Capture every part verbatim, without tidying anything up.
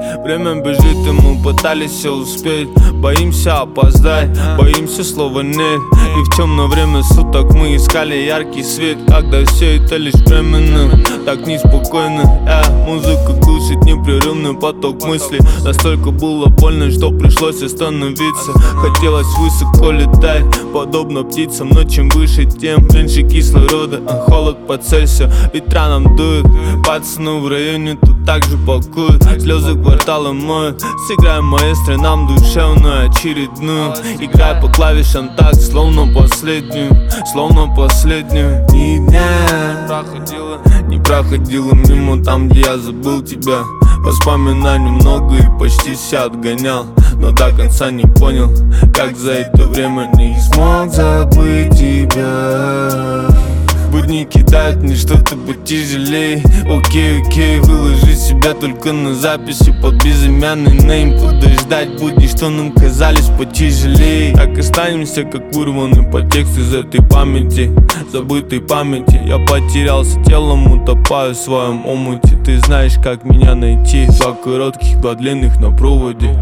Время бежит, и мы пытались все успеть. Боимся опоздать, боимся слова нет. И в темное время суток мы искали яркий свет, когда все это лишь временно, так неспокойно. э, Музыка глушит непрерывный поток мыслей. Настолько было больно, что пришлось остановиться. Хотелось высоко летать, подобно птицам, но чем выше, тем меньше кислорода. а Холод по Цельсию, ветра нам дует. Пацаны в районе тут также пакуют. Слезы квартала моют. Сыграем маэстро нам душевную очередную. Играй по клавишам так, словно последнюю, словно последнюю. Ни дня проходила, не проходила мимо там, где я забыл тебя. Воспоминаний много и почти все отгонял, но до конца не понял, как за это время не смог забыть тебя. Будни кидают мне что-то потяжелей. Окей, окей, выложи себя только на записи под безымянный нейм. Буду ждать будни, что нам казались потяжелей. Так останемся, как вырванный по тексту из этой памяти, забытой памяти. Я потерялся телом, утопаю в своем омуте. Ты знаешь, как меня найти. Два коротких, два длинных на проводе.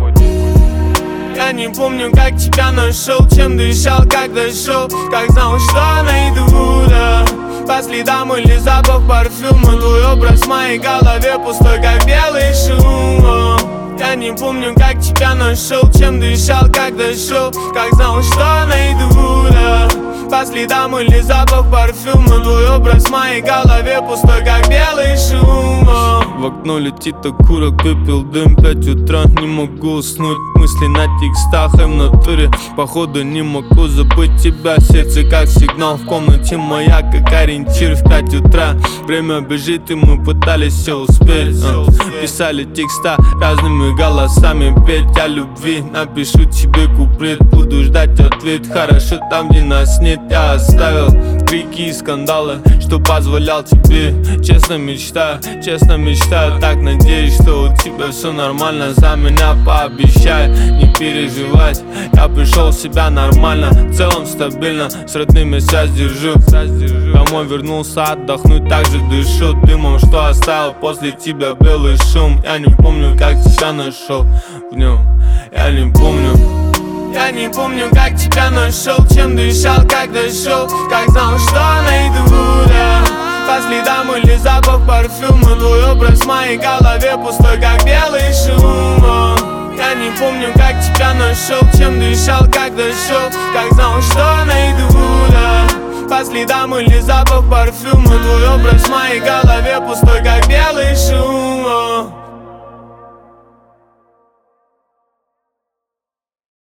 Я не помню, как тебя нашел, чем дышал, как дошел, как знал, что найду, да. По следам или запах парфюма, твой образ в моей голове пустой, как белый шум. Я не помню, как тебя нашел, чем дышал, как дошел, как знал, что найду, да. По следам или запах парфюма, твой образ в моей голове пустой, как белый шум. В окно летит окурок, пепел, дым, пять утра, не могу уснуть. Мысли на текстах и в натуре, походу не могу забыть тебя. Сердце как сигнал, в комнате моя как ориентир в пять утра. Время бежит, и мы пытались все успеть. а. Писали текста разными голосами, петь о любви. Напишу тебе куплет, буду ждать ответ. Хорошо там, где нас нет, я оставил крики и скандалы, что позволял тебе. Честно мечтаю, честно мечтаю, так надеюсь, что у тебя все нормально. За меня пообещай не переживать, я пришел в себя нормально, в целом стабильно, с родными связь держу. Домой вернулся отдохнуть, так же дышу дымом, что оставил после тебя белый шум. Я не помню, как тебя нашел в нем, я не помню. Я не помню, как тебя нашел, чем дышал, как дошел, как знал, что найду, да. По следам или запах парфюма, твой образ в моей голове пустой, как белый шум. Я не помню, как тебя нашел, чем дышал, как дошел, как знал, что найду, да. По следам или запах парфюма, твой образ в моей голове пустой, как белый шум.